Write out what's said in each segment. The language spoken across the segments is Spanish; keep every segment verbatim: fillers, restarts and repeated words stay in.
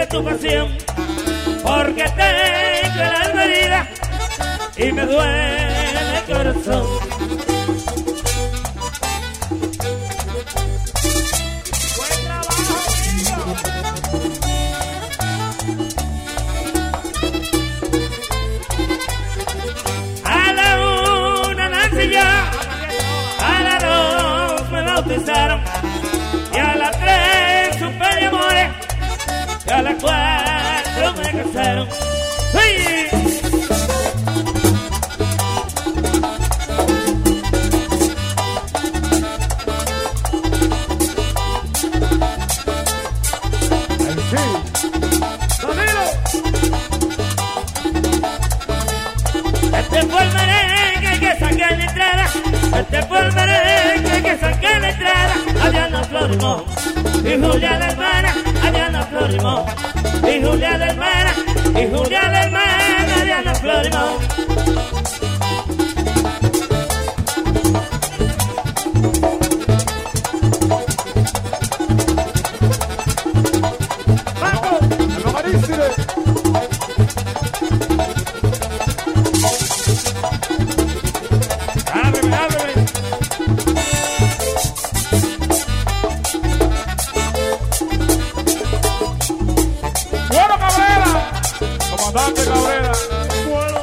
tu pasión, porque tengo el alma herida y me duele el corazón. Buen trabajo, amigo. A la una nací yo, a la dos me bautizaron, y a las tres supe de amores, y a las cuatro me casaron. ¡Sí! Este fue el merengue que saqué en la entrada, este fue el merengue que saqué en la entrada. Adriana Florimón y Julia la hermana, Adriana Florimón y Julia la hermana, y Julia la hermana, Adriana Florimón. Ábreme, ábreme. Bueno, Cabrera. Comandante Cabrera. Bueno.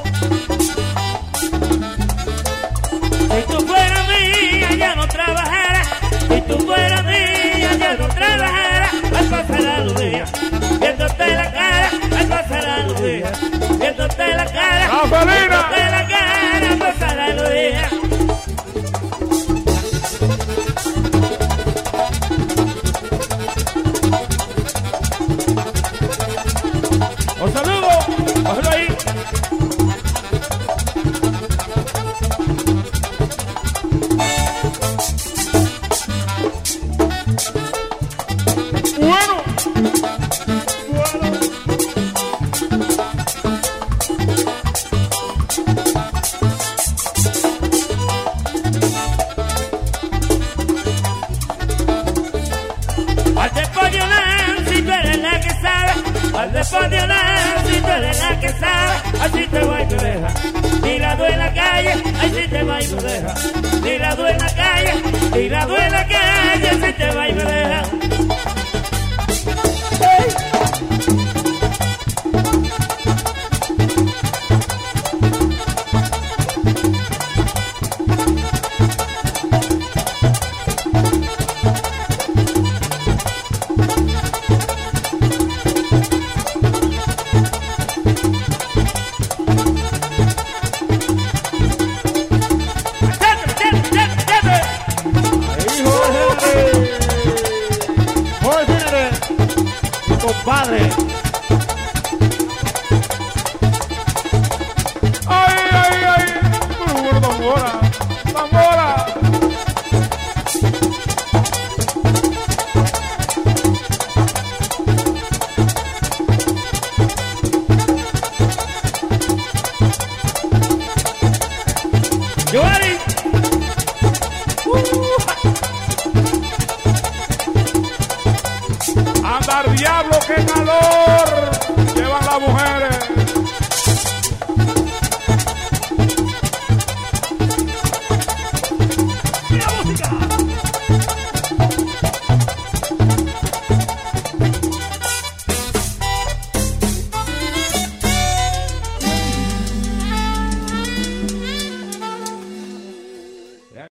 Si tú fueras mía, ya no trabajara. Si tú fueras mía, ya no trabajara. Al pasar los días, viéndote la cara. Al pasar los días, viéndote la cara. ¡Gasolina! Viéndote la cara, al pasar los días. Un saludo, bájalo ahí. Bueno. Bueno. Al demonio Nancy, tú eres la que sabe. Al demonio Nancy, tú eres la que sabe. Así te va y me deja tirado en la calle. Así te va y me deja tirado en la calle. Tirado en la calle, así te va y me deja. Compadre. Ay, ay, ay. Muy bueno, ahora.